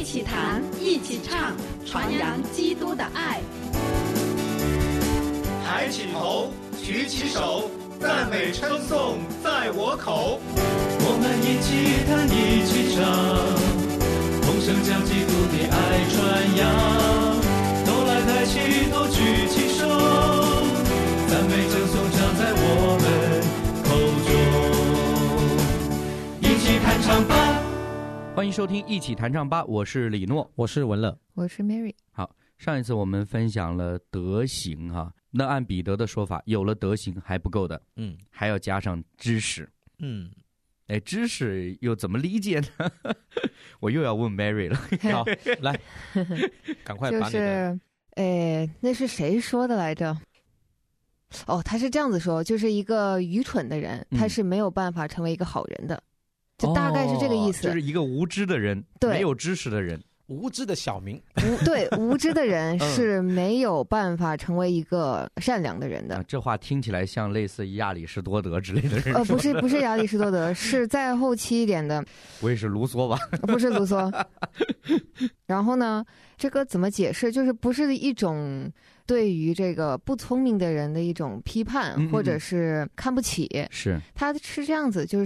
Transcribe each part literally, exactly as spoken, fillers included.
起谈，一起唱，传扬基督的爱。 抬起头，举起手，赞美称颂在我口。 我们一起弹，一起唱，同声将基督的爱传扬。都来抬起头，举起手，赞美称颂常在我们口中。一起弹唱吧！ 欢迎收听一起弹唱吧，我是李诺， 我是文乐， 我是 Mary。 好，上一次我们分享了德行哈，那按彼得的说法，有了德行还不够的，嗯，还要加上知识，嗯，哎，知识又怎么理解呢？我又要问 Mary 了。 好，来，赶快把你的， 就是哎，那是谁说的来着？哦，他是这样子说，就是一个愚蠢的人，他是没有办法成为一个好人的。就大概是这个意思， 哦、就是一个无知的人，没有知识的人， 无知的小民， 无对无知的人是没有办法成为一个善良的人的。 啊、这话听起来像类似亚里士多德之类的人。 呃，不是不是亚里士多德，是再后期一点的。 不会是卢梭吧？ 不是卢梭。然后呢，这个怎么解释？就是不是一种对于这个不聪明的人的一种批判，嗯嗯或者是看不起。 是， 他是这样子，就是。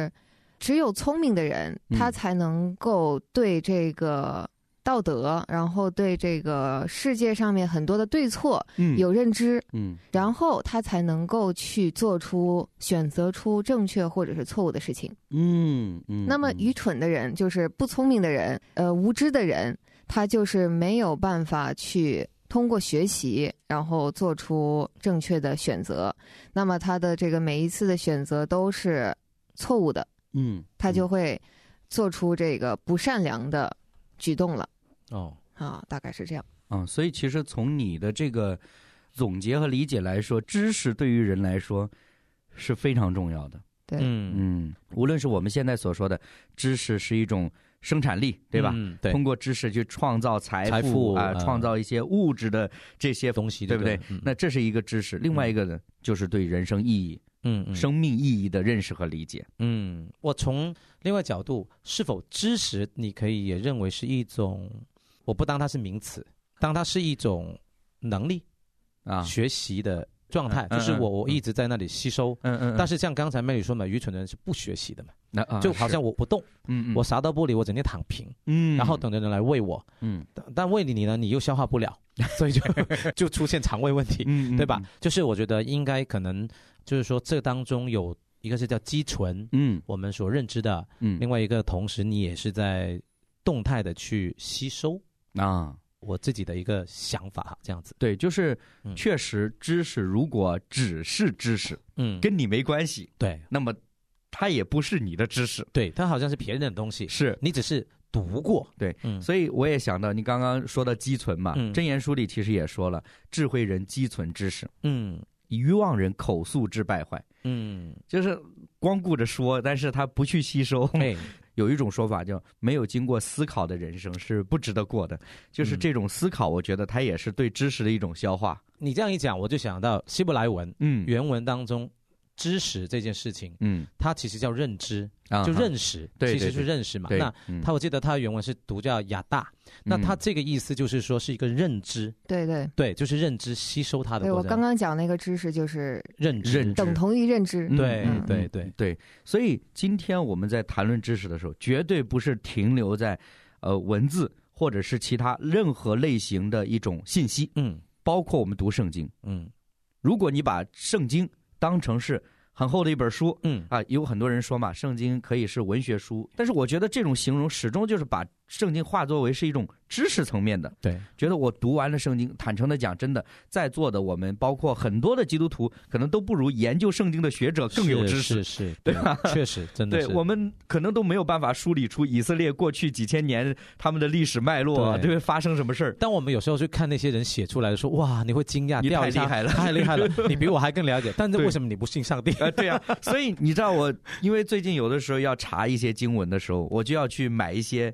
只有聪明的人，他才能够对这个道德，嗯、然后对这个世界上面很多的对错有认知，嗯，嗯然后他才能够去做出选择出正确或者是错误的事情，嗯嗯。那么愚蠢的人，就是不聪明的人，呃，无知的人，他就是没有办法去通过学习，然后做出正确的选择。那么他的这个每一次的选择都是错误的。嗯，他就会做出这个不善良的举动了。哦，啊，大概是这样。 嗯，所以其实从你的这个总结和理解来说，知识对于人来说是非常重要的。 对， 嗯嗯，无论是我们现在所说的知识是一种生产力，对吧？嗯，对。通过知识去创造财富，财富啊、呃，创造一些物质的这些东西， 对不对？嗯、那这是一个知识。另外一个呢，就是对人生意义。嗯，生命意义的认识和理解。 嗯，我从另外角度，是否知识，你可以也认为是一种，我不当它是名词，当它是一种能力啊，学习的状态，嗯、就是我、嗯、我一直在那里吸收。嗯嗯。但是像刚才妹妹说嘛，愚蠢的人是不学习的嘛，那、啊、就好像我不动，嗯我啥都不理，我整天躺平，嗯，然后等着人来喂我，嗯，但喂你呢，你又消化不了，所以就就出现肠胃问题，嗯，对吧？就是我觉得应该可能。就是说，这当中有一个是叫积存，嗯，我们所认知的，嗯，另外一个同时你也是在动态的去吸收啊，我自己的一个想法，这样子。 对，就是确实知识如果只是知识，嗯，跟你没关系， 对， 那么它也不是你的知识， 对，它好像是别人的东西， 是你只是读过， 对，嗯，所以我也想到你刚刚说的积存嘛，嗯，箴言书里其实也说了，智慧人积存知识，嗯。愚妄人口诉之败坏，嗯，就是光顾着说，但是他不去吸收。哎，有一种说法叫没有经过思考的人生是不值得过的，就是这种思考，我觉得它也是对知识的一种消化。 你这样一讲，我就想到希伯来文，嗯，原文当中知识这件事情，嗯，它其实叫认知，啊、就认识，对，其实是认识嘛。那他我记得他的原文是读叫亚大。那他这个意思就是说是一个认知， 对对对，就是认知吸收它的过程。 对，我刚刚讲那个知识就是认知， 等同于认知。 对、嗯、对对对，所以今天我们在谈论知识的时候，绝对不是停留在呃文字或者是其他任何类型的一种信息，嗯，包括我们读圣经，嗯，如果你把圣经当成是很厚的一本书，嗯啊，有很多人说嘛，圣经可以是文学书，但是我觉得这种形容始终就是把圣经化作为是一种知识层面的。 对， 觉得我读完了圣经，坦诚的讲，真的在座的我们，包括很多的基督徒，可能都不如研究圣经的学者更有知识， 是 是, 是， 对吧？ 确实，真的是， 对，我们可能都没有办法梳理出以色列过去几千年他们的历史脉络，对，发生什么事儿。 但我们有时候去看那些人写出来的说，哇，你会惊讶， 你太厉害了， 太厉害了，你比我还更了解。但是为什么你不信上帝？ 啊，对啊，所以你知道我，因为最近有的时候要查一些经文的时候，我就要去买一些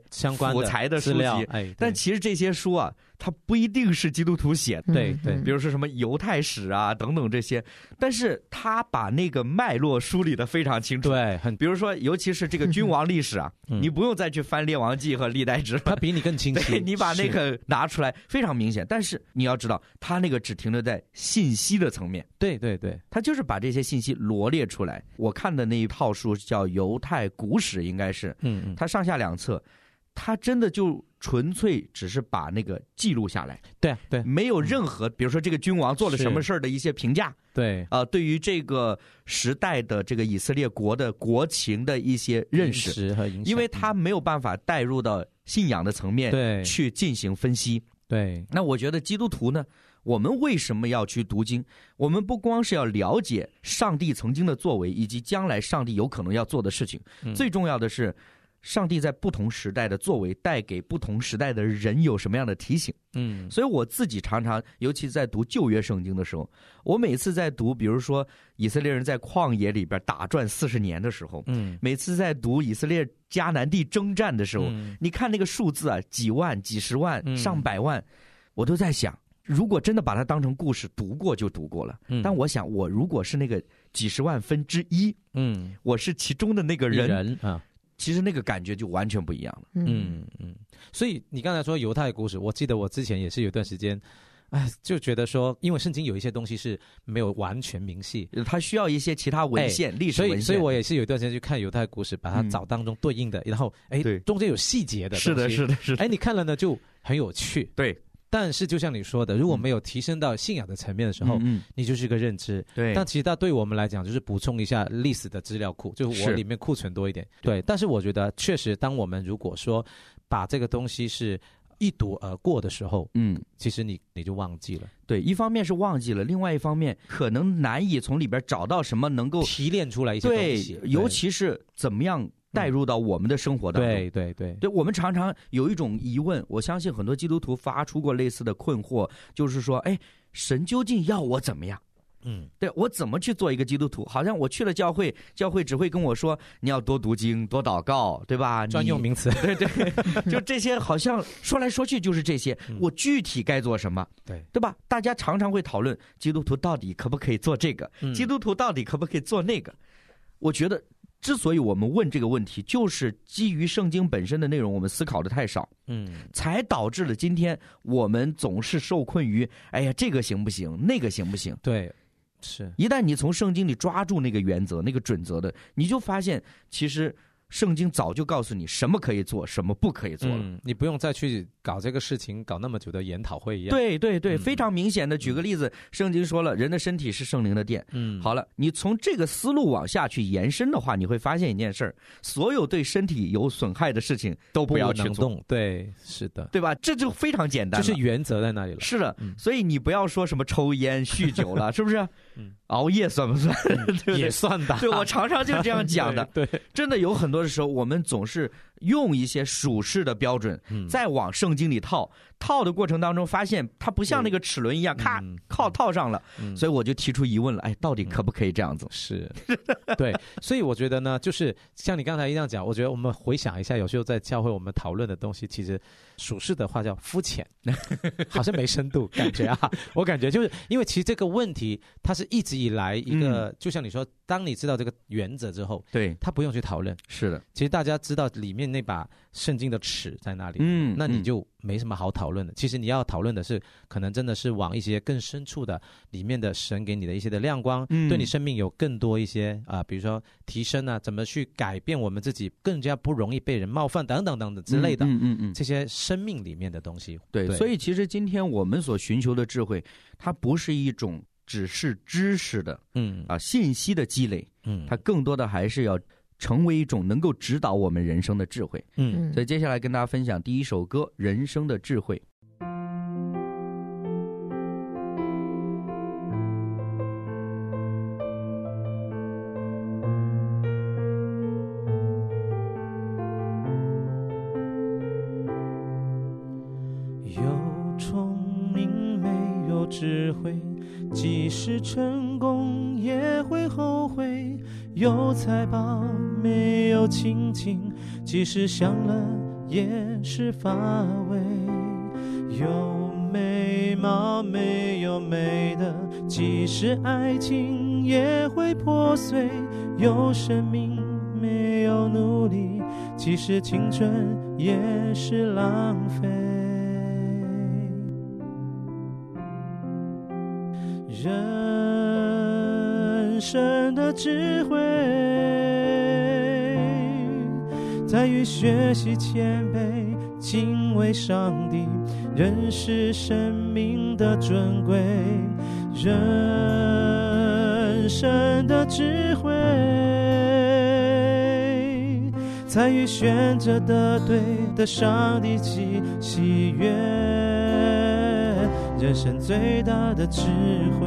辅材的书籍， 哎， 但其实这些书啊，它不一定是基督徒写的， 对对， 比如说什么犹太史啊等等这些，但是他把那个脉络梳理得非常清楚， 对，很， 比如说尤其是这个君王历史啊，你不用再去翻列王记和历代志， 他比你更清晰， 你把那个拿出来非常明显，但是你要知道，他那个只停留在信息的层面， 对对对， 他就是把这些信息罗列出来。我看的那一套书叫《犹太古史》，应该是，嗯嗯，它上下两册，他真的就纯粹只是把那个记录下来， 对对， 没有任何，比如说这个君王做了什么事儿的一些评价， 对啊、呃，对于这个时代的这个以色列国的国情的一些认识和影响， 因为他没有办法带入到信仰的层面， 对， 去进行分析， 对。 那我觉得基督徒呢，我们为什么要去读经？我们不光是要了解上帝曾经的作为，以及将来上帝有可能要做的事情，嗯、最重要的是上帝在不同时代的作为带给不同时代的人有什么样的提醒。嗯，所以我自己常常，尤其在读旧约圣经的时候，我每次在读比如说以色列人在旷野里边打转四十年的时候，嗯，每次在读以色列迦南地征战的时候，嗯、你看那个数字啊，几万几十万、嗯、上百万，我都在想，如果真的把它当成故事读过就读过了，嗯、但我想我如果是那个几十万分之一，嗯，我是其中的那个人, 人啊， 其实那个感觉就完全不一样了。 嗯嗯，所以你刚才说犹太故事，我记得我之前也是有一段时间，哎，就觉得说，因为圣经有一些东西是没有完全明细， 它需要一些其他文献、历、哎、史文献， 所以所以我也是有一段时间去看犹太故事，把它找当中对应的，嗯、然后哎，中间有细节的东西， 是的，是的，是的， 哎，你看了呢就很有趣， 对。 但是就像你说的，如果没有提升到信仰的层面的时候，嗯、你就是一个认知。 对。 但其实它对我们来讲，就是补充一下历史的资料库，就是我里面库存多一点。对。但是我觉得，确实，当我们如果说把这个东西是一读而过的时候，嗯，其实你你就忘记了。 对，一方面是忘记了，另外一方面可能难以从里边找到什么能够提炼出来一些东西。 对，尤其是怎么样带入到我们的生活当中。 对对对， 对，我们常常有一种疑问，我相信很多基督徒发出过类似的困惑，就是说，哎，神究竟要我怎么样？嗯，对，我怎么去做一个基督徒？好像我去了教会，教会只会跟我说你要多读经、多祷告，对吧？ 专用名词， 对对，就这些，好像说来说去就是这些。嗯、我具体该做什么？ 对， 对吧？大家常常会讨论基督徒到底可不可以做这个，嗯、基督徒到底可不可以做那个？我觉得。之所以我们问这个问题，就是基于圣经本身的内容，我们思考的太少，嗯，才导致了今天我们总是受困于，哎呀，这个行不行，那个行不行？ 对，是。 一旦你从圣经里抓住那个原则、那个准则的，你就发现，其实圣经早就告诉你什么可以做，什么不可以做了，嗯、 你不用再去搞这个事情，搞那么久的研讨会一样。 对对对，嗯、非常明显的，举个例子，圣经说了，人的身体是圣灵的殿。嗯，好了，你从这个思路往下去延伸的话，你会发现一件事儿：所有对身体有损害的事情都不要去做。 动对，是的， 对吧？这就非常简单了， 就是原则在那里了。 是的，嗯、所以你不要说什么抽烟、酗酒了，是不是？嗯，熬夜算不算？ 嗯、对不对？也算的。 对，我常常就这样讲的。 对，对真的有很多的时候，我们总是用一些属世的标准，嗯、再往圣经里套。套的过程当中，发现它不像那个齿轮一样，咔靠套上了，嗯、所以我就提出疑问了：哎，到底可不可以这样子？ 是，对，所以我觉得呢，就是像你刚才一样讲，我觉得我们回想一下，有时候在教会我们讨论的东西，其实属世的话叫肤浅，好像没深度，感觉啊，我感觉就是因为其实这个问题，它是一直以来一个，嗯、就像你说，当你知道这个原则之后， 对， 他不用去讨论， 是的， 其实大家知道里面那把圣经的尺在哪里，嗯，那你就没什么好讨论的。其实你要讨论的是，可能真的是往一些更深处的里面的神给你的一些的亮光，嗯、对你生命有更多一些啊、呃，比如说提升啊，怎么去改变我们自己，更加不容易被人冒犯等等等等之类的，嗯嗯嗯，这些生命里面的东西。 对，对所以其实今天我们所寻求的智慧，它不是一种只是知识的，嗯啊信息的积累，嗯，它更多的还是要成为一种能够指导我们人生的智慧。嗯，所以接下来跟大家分享第一首歌《人生的智慧》。 有聪明没有智慧，即使成功也会后悔，有财宝没有亲情，即使享了也是乏味。有美貌没有美的，即使爱情也会破碎。有生命没有努力，即使青春也是浪费。人生的智慧在于学习谦卑，敬畏上帝，认识生命的尊贵。人生的智慧在于选择的对的上帝喜喜悦，人生最大的智慧。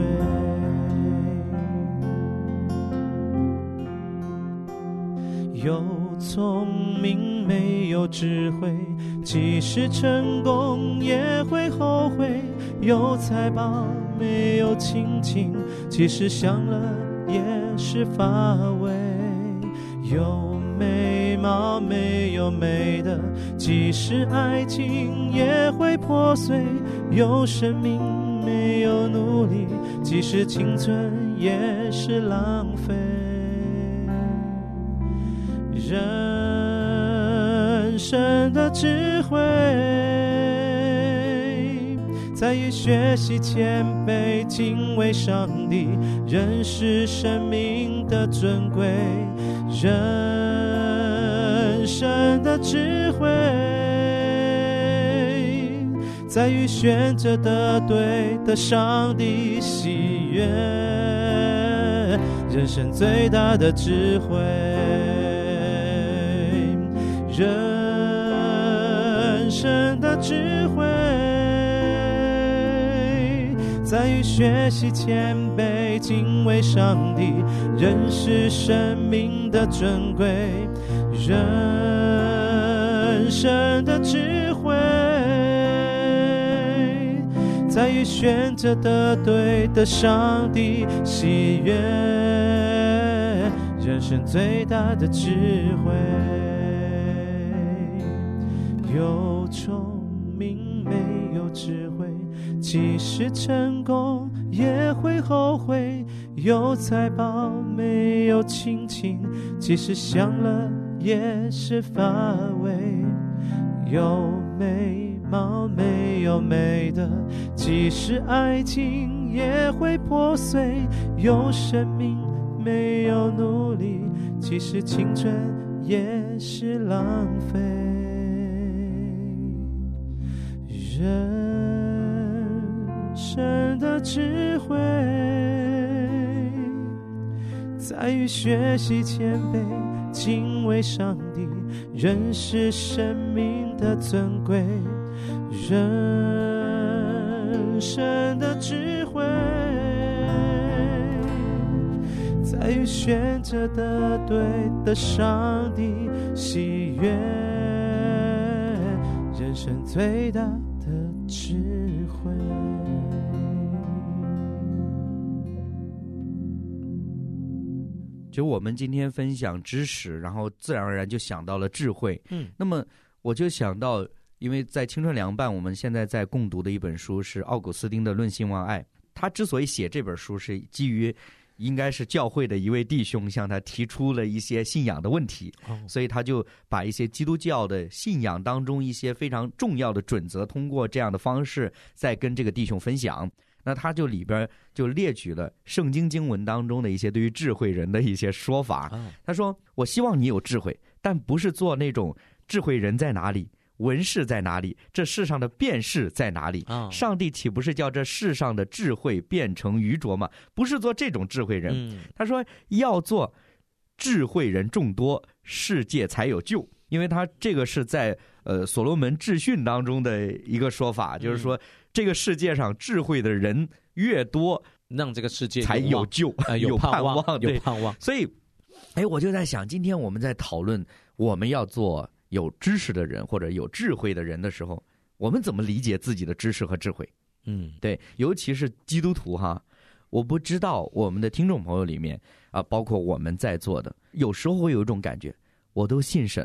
有聪明没有智慧，即使成功也会后悔。有财宝没有亲情，即使享了也是乏味。有美貌没有美的，即使爱情也会破碎。有生命没有努力，即使青春也是浪费。人生的智慧在于学习谦卑，敬畏上帝，认识生命的尊贵。人生的智慧在于选择的对的上帝喜悦，人生最大的智慧。人生的智慧在于学习谦卑，敬畏上帝，认识生命的尊贵。人生的智慧在于选择的对的上帝喜悦，人生最大的智慧。有聪明没有智慧，即使成功也会后悔。有财宝没有亲情，即使享了也是乏味。有美貌没有美的，即使爱情也会破碎。有生命没有努力，即使青春也是浪费。人生的智慧在于学习谦卑，敬畏上帝，认识生命的尊贵。人生的智慧在于选择的对的上帝喜悦，人生最大的智慧。 就我们今天分享知识，然后自然而然就想到了智慧。嗯，那么我就想到，因为在青春凉拌，我们现在在共读的一本书是奥古斯丁的《论信望爱》。他之所以写这本书，是基于应该是教会的一位弟兄向他提出了一些信仰的问题，哦、所以他就把一些基督教的信仰当中一些非常重要的准则，通过这样的方式再跟这个弟兄分享。那他就里边就列举了圣经经文当中的一些对于智慧人的一些说法。他说，我希望你有智慧，但不是做那种智慧人在哪里，文士在哪里，这世上的辩士在哪里？上帝岂不是叫这世上的智慧变成愚拙吗？不是做这种智慧人。嗯、他说要做智慧人众多，世界才有救。因为他这个是在呃所罗门智训当中的一个说法，嗯、就是说这个世界上智慧的人越多， 让这个世界才有救， 呃、 有盼望， 有盼望。 所以，哎，我就在想，今天我们在讨论我们要做有知识的人或者有智慧的人的时候，我们怎么理解自己的知识和智慧？嗯，对，尤其是基督徒哈，我不知道我们的听众朋友里面啊，包括我们在座的，有时候会有一种感觉，我都信神了，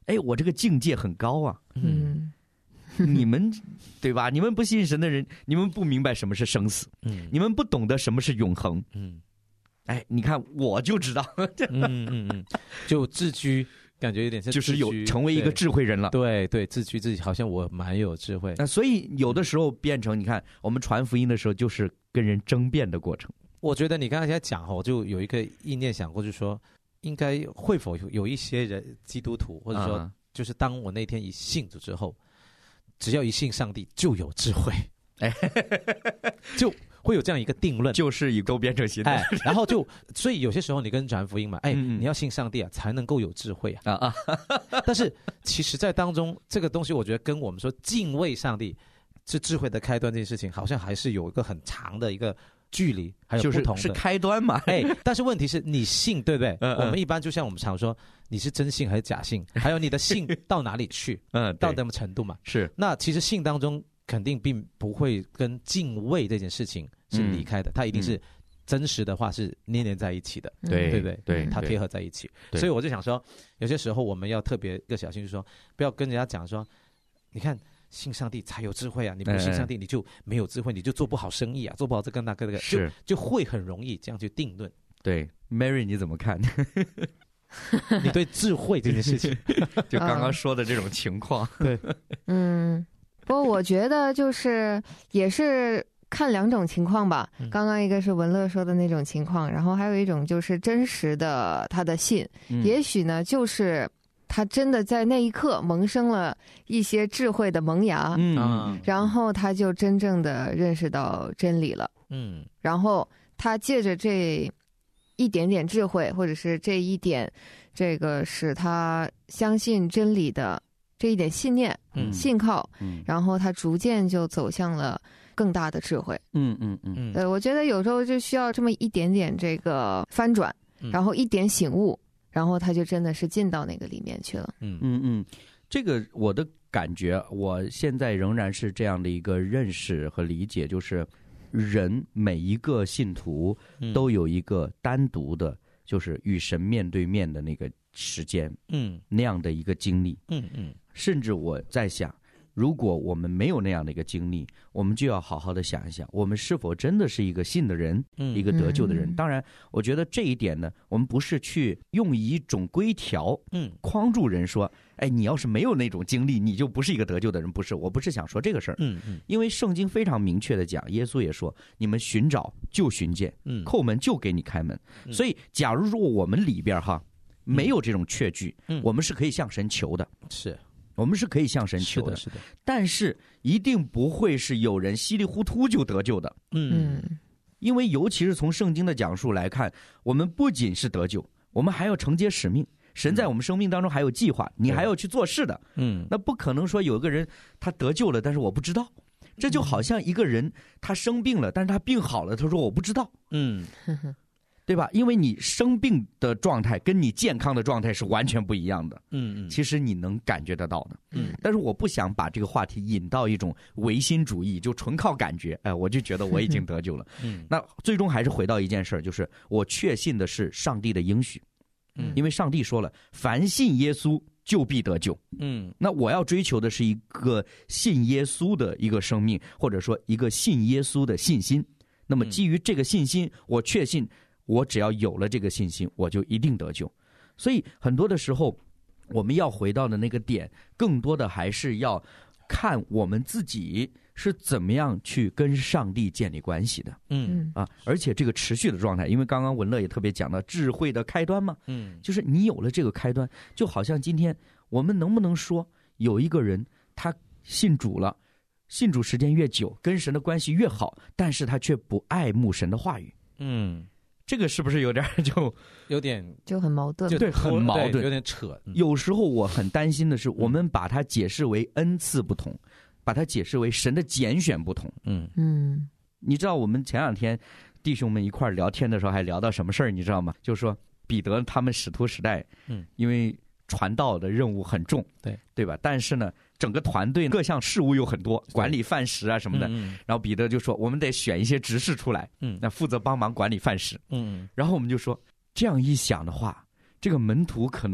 哎，我这个境界很高啊。 嗯， 你们对吧？你们不信神的人，你们不明白什么是生死，嗯，你们不懂得什么是永恒，嗯，哎，你看我就知道， 嗯嗯嗯，就自居。感觉有点就是有成为一个智慧人了， 对对，自居自己好像我蛮有智慧。 那所以有的时候变成你看，我们传福音的时候就是跟人争辩的过程。 我觉得你刚才在讲哈，我就有一个意念想过，就是说，应该会否有有一些人基督徒，或者说，就是当我那天一信主之后，只要一信上帝就有智慧，哎，就。会有这样一个定论， 就是以都变成新的， 哎，然后就，所以有些时候你跟传福音嘛，哎，嗯、你要信上帝啊，才能够有智慧啊啊！但是其实，在当中这个东西，我觉得跟我们说敬畏上帝是智慧的开端这件事情，好像还是有一个很长的一个距离，还有不同的、 就是、是开端嘛？ 哎，但是问题是你信对不对？嗯、我们一般就像我们常说，你是真信还是假信？还有你的信到哪里去？嗯，到什么程度嘛？ 是。 那其实信当中。肯定并不会跟敬畏这件事情是离开的，嗯、它一定是真实的话是黏连在一起的， 对对不对？ 对， 它贴合在一起。所以我就想说，有些时候我们要特别一个小心，就是说不要跟人家讲说，你看信上帝才有智慧啊，你不信上帝你就没有智慧，你就做不好生意啊，做不好这个那个那个，就就会很容易这样去定论。 对 ，Mary 你怎么看？ 你对智慧这件事情， 就刚刚说的这种情况， 对， 嗯。不过我觉得就是也是看两种情况吧。嗯、刚刚一个是文乐说的那种情况，然后还有一种就是真实的他的信，嗯、也许呢就是他真的在那一刻萌生了一些智慧的萌芽，嗯，然后他就真正的认识到真理了，嗯，然后他借着这一点点智慧，或者是这一点这个使他相信真理的。这一点信念、嗯、信靠、嗯，然后他逐渐就走向了更大的智慧。 嗯嗯嗯， 对，我觉得有时候就需要这么一点点这个翻转，嗯、然后一点醒悟，然后他就真的是进到那个里面去了。 嗯嗯嗯，这个我的感觉，我现在仍然是这样的一个认识和理解，就是人每一个信徒都有一个单独的，就是与神面对面的那个时间，嗯，那样的一个经历，嗯嗯。甚至我在想，如果我们没有那样的一个经历，我们就要好好的想一想，我们是否真的是一个信的人，嗯、一个得救的人。当然，我觉得这一点呢，我们不是去用一种规条，嗯，框住人说，哎，你要是没有那种经历，你就不是一个得救的人。不是，我不是想说这个事儿，嗯嗯。因为圣经非常明确的讲，耶稣也说，你们寻找就寻见，嗯，叩门就给你开门。嗯、所以，假如说我们里边哈没有这种确据，嗯，我们是可以向神求的， 是。 我们是可以向神求的， 是的， 但是一定不会是有人稀里糊涂就得救的，嗯，因为尤其是从圣经的讲述来看，我们不仅是得救，我们还要承接使命。神在我们生命当中还有计划，你还要去做事的，嗯，那不可能说有个人他得救了，但是我不知道，这就好像一个人他生病了，但是他病好了，他说我不知道，嗯。对吧？因为你生病的状态跟你健康的状态是完全不一样的。嗯嗯，其实你能感觉得到的。嗯，但是我不想把这个话题引到一种唯心主义，就纯靠感觉。哎，我就觉得我已经得救了。嗯，那最终还是回到一件事，就是我确信的是上帝的应许。嗯，因为上帝说了，凡信耶稣就必得救。嗯，那我要追求的是一个信耶稣的一个生命，或者说一个信耶稣的信心。那么基于这个信心，我确信。我只要有了这个信心，我就一定得救。所以很多的时候，我们要回到的那个点，更多的还是要看我们自己是怎么样去跟上帝建立关系的。嗯啊，而且这个持续的状态，因为刚刚文乐也特别讲到智慧的开端嘛，嗯，就是你有了这个开端，就好像今天我们能不能说有一个人他信主了，信主时间越久，跟神的关系越好，但是他却不爱慕神的话语。嗯。这个是不是有点就有点就很矛盾？ 对，很矛盾， 有点扯。 嗯、有时候我很担心的是，我们把它解释为恩赐不同，嗯、把它解释为神的拣选不同。嗯嗯，你知道我们前两天弟兄们一块聊天的时候，还聊到什么事儿？你知道吗？就是说彼得他们使徒时代，嗯，因为传道的任务很重， 对对吧？但是呢，整个团队各项事务又很多，管理饭食啊什么的。嗯、然后彼得就说：“我们得选一些执事出来，嗯，那负责帮忙管理饭食。”嗯，然后我们就说，这样一想的话，这个门徒可能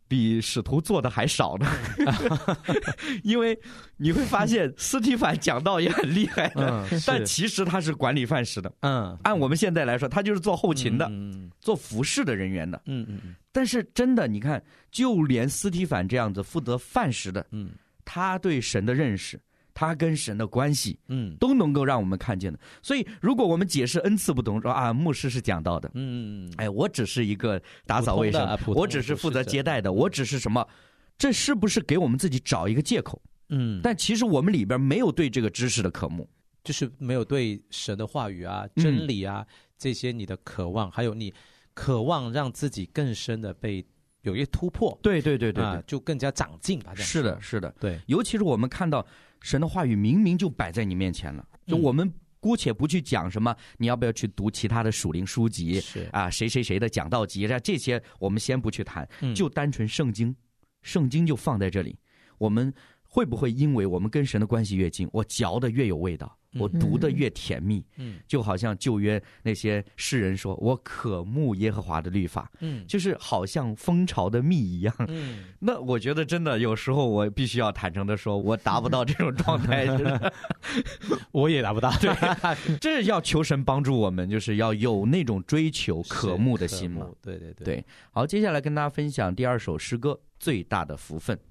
比使徒做的还少呢。因为你会发现斯提凡讲道也很厉害的、嗯、但其实他是管理饭食的。嗯，按我们现在来说他就是做后勤的、嗯、做服侍的人员的。嗯嗯嗯。但是真的你看，就连斯提凡这样子负责饭食的，嗯，他对神的认识，他跟神的关系，嗯，都能够让我们看见的。所以如果我们解释恩赐不同，说啊，牧师是讲道的，嗯，哎，我只是一个打扫卫生，我只是负责接待的，我只是什么，这是不是给我们自己找一个借口？嗯，但其实我们里边没有对这个知识的渴慕， 就是没有对神的话语啊、真理啊、嗯、这些你的渴望，还有你渴望让自己更深的被有一个突破。 对对对 对, 对、啊， 就更加长进吧。 是的，是的， 对。 尤其是我们看到神的话语明明就摆在你面前了，就我们姑且不去讲什么，你要不要去读其他的属灵书籍，是啊，谁谁谁的讲道集，这些我们先不去谈，就单纯圣经，圣经就放在这里。我们会不会因为我们跟神的关系越近，我嚼的越有味道，我读的越甜蜜？嗯，就好像旧约那些诗人说，我渴慕耶和华的律法，嗯，就是好像蜂巢的蜜一样。嗯，那我觉得真的有时候我必须要坦诚的说，我达不到这种状态， 我也达不到。 对，这要求神帮助我们，就是要有那种追求渴慕的心嘛。 对对对对。好，接下来跟大家分享第二首诗歌《最大的福分》。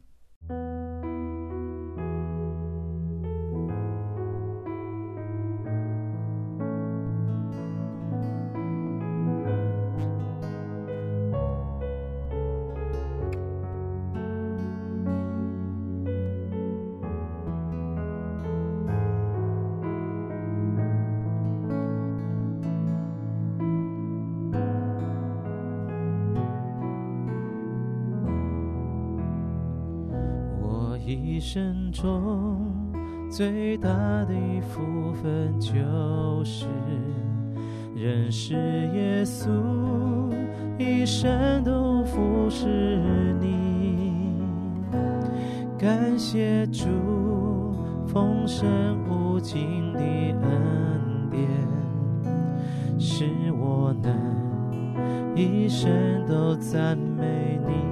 一生中最大的福分，就是认识耶稣，一生都服侍你。感谢主丰盛无尽的恩典，使我能一生都赞美你。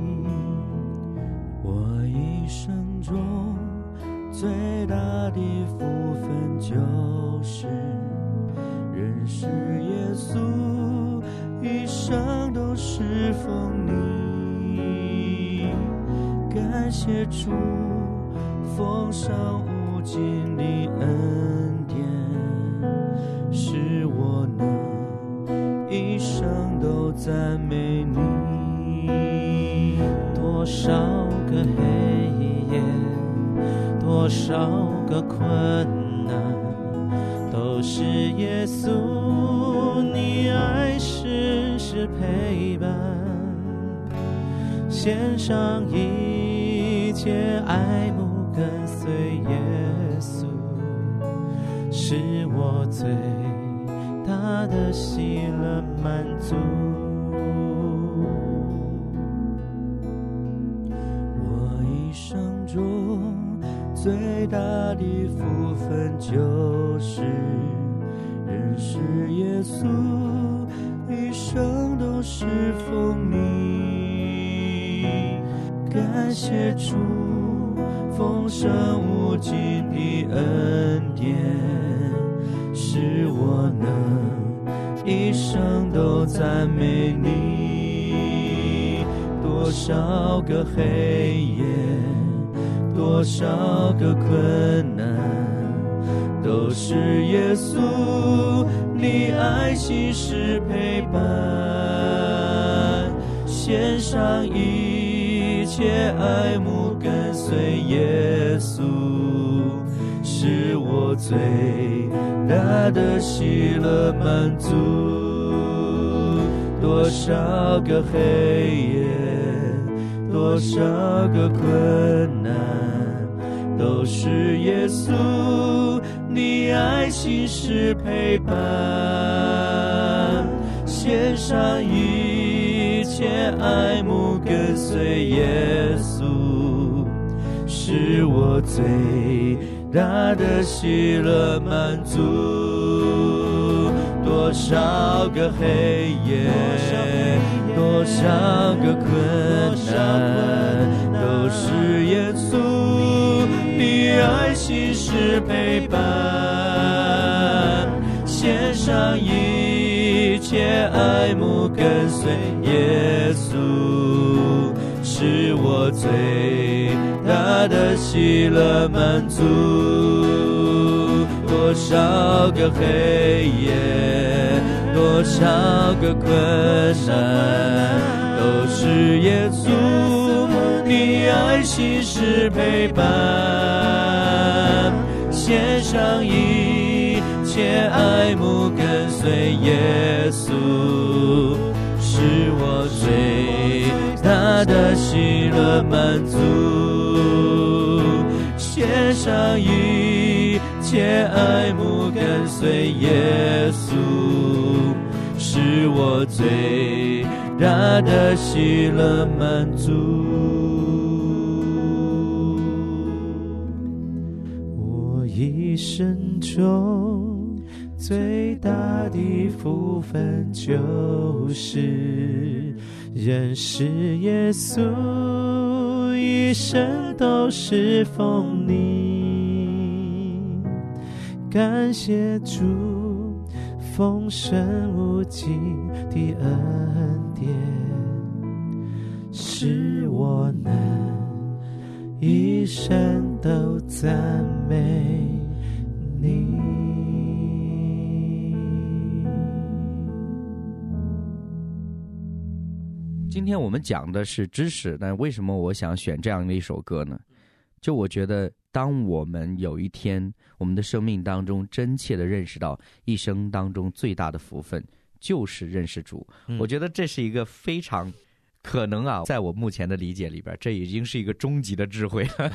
一生中最大的福分，就是认识耶稣，一生都侍奉你。感谢主丰盛无尽的恩典，使我能一生都赞美你。 多少个黑夜，多少个困难，都是耶稣你爱时时陪伴。献上一切爱慕跟随耶稣，是我最大的喜乐满足。 生中最大的福分，就是认识耶稣，一生都侍奉你。感谢主丰盛无尽的恩典，使我能一生都赞美你。多少个黑夜，多少个困难，都是耶稣你爱心是陪伴。献上一切爱慕跟随耶稣，是我最大的喜乐满足。多少个黑夜，多少个困难，都是耶稣你爱心是陪伴。献上一切爱慕跟随耶稣，是我最大的喜乐满足。多少个黑夜， 多少个困难，都是耶稣你爱心是陪伴，献上一切爱慕跟随耶稣，是我最大的喜乐满足。多少个黑夜，多少个困难，都是耶稣你爱心是陪伴，献上一切爱慕跟随耶稣，是我最大的喜乐满足。献上一切爱慕跟随耶稣，是我最大的喜乐满足。我一生中最大的福分就是认识耶稣，一生都侍奉你，感谢主丰盛无尽的恩典，使我能一生都赞美你。 今天我们讲的是知识，但为什么我想选这样的一首歌呢？就我觉得当我们有一天我们的生命当中真切的认识到一生当中最大的福分就是认识主、嗯、我觉得这是一个非常可能啊，在我目前的理解里边这已经是一个终极的智慧了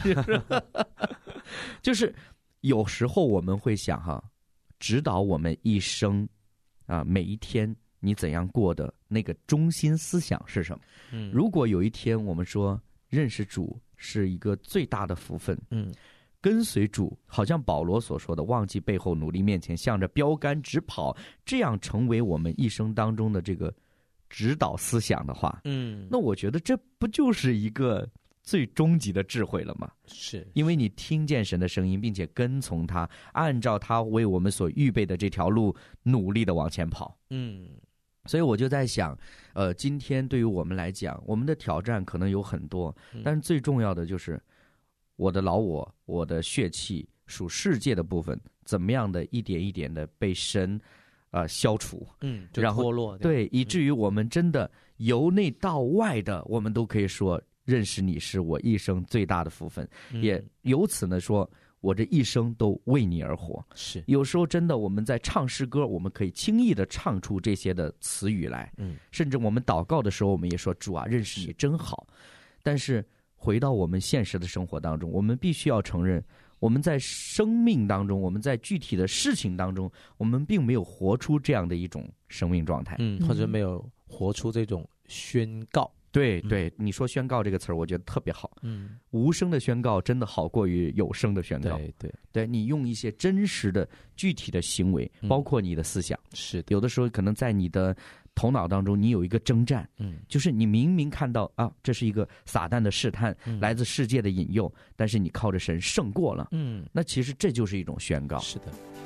就是有时候我们会想哈，指导我们一生啊每一天你怎样过的那个中心思想是什么、嗯、如果有一天我们说认识主是一个最大的福分，嗯，跟随主好像保罗所说的忘记背后努力面前向着标杆直跑，这样成为我们一生当中的这个指导思想的话，嗯，那我觉得这不就是一个最终极的智慧了吗？是，因为你听见神的声音并且跟从他，按照他为我们所预备的这条路努力的往前跑。嗯，所以我就在想呃，今天对于我们来讲，我们的挑战可能有很多，但是最重要的就是我的老我，我的血气属世界的部分怎么样的一点一点的被神呃消除，嗯，就脱落，对，以至于我们真的由内到外的我们都可以说认识你是我一生最大的福分、嗯、也由此呢说我这一生都为你而活。是，有时候真的我们在唱诗歌，我们可以轻易的唱出这些的词语来，嗯，甚至我们祷告的时候我们也说主啊认识你真好。但是回到我们现实的生活当中，我们必须要承认我们在生命当中，我们在具体的事情当中，我们并没有活出这样的一种生命状态，嗯，或者没有活出这种宣告。对对、嗯，你说宣告这个词儿，我觉得特别好。嗯，无声的宣告真的好过于有声的宣告。对对对，你用一些真实的、具体的行为，包括你的思想，是、嗯、有的时候可能在你的头脑当中，你有一个征战，嗯，就是你明明看到啊，这是一个撒旦的试探、嗯，来自世界的引诱，但是你靠着神胜过了，嗯，那其实这就是一种宣告。是的。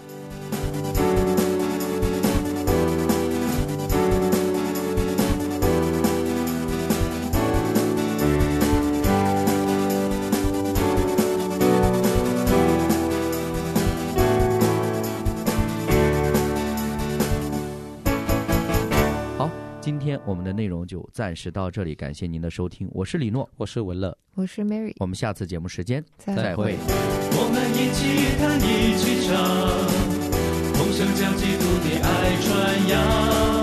今天我们的内容就暂时到这里，感谢您的收听，我是李诺，我是文乐， 我是 Mary， 我们下次节目时间再再会。 我们一起弹一起唱，同声将基督的爱传扬。